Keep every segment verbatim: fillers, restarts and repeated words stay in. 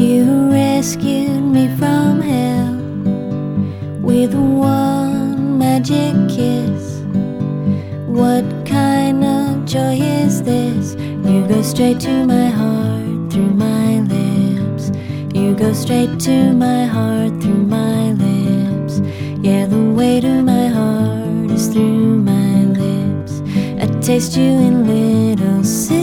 You rescued me from hell with one magic kiss. What kind of joy is this? You go straight to my heart through my lips. You go straight to my heart through my lips. Yeah, the way to my heart is through my lips. I taste you in little sips.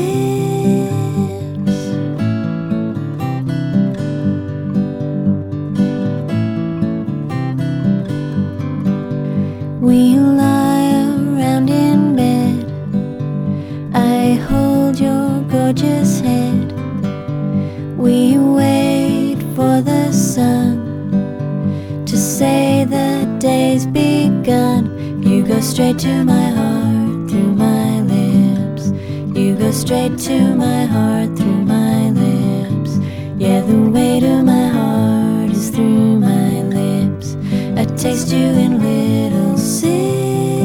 We lie around in bed. I hold your gorgeous head. We wait for the sun to say the day's begun. You go straight to my heart through my lips. You go straight to my heart through my lips. Yeah, the way to my heart is through my lips. I taste you in little sips.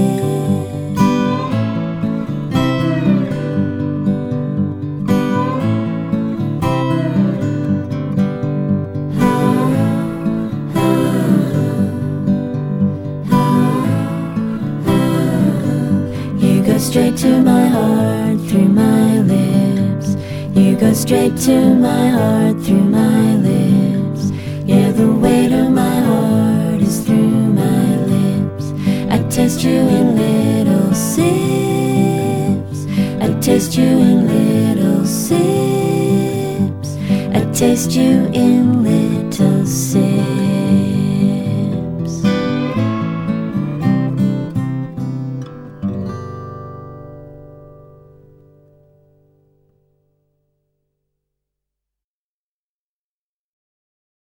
You go straight to my heart through my lips. You go straight to my heart through my lips. Yeah, the way to my heart is through my lips. I taste you in little sips. I taste you in little sips. I taste you in little sips.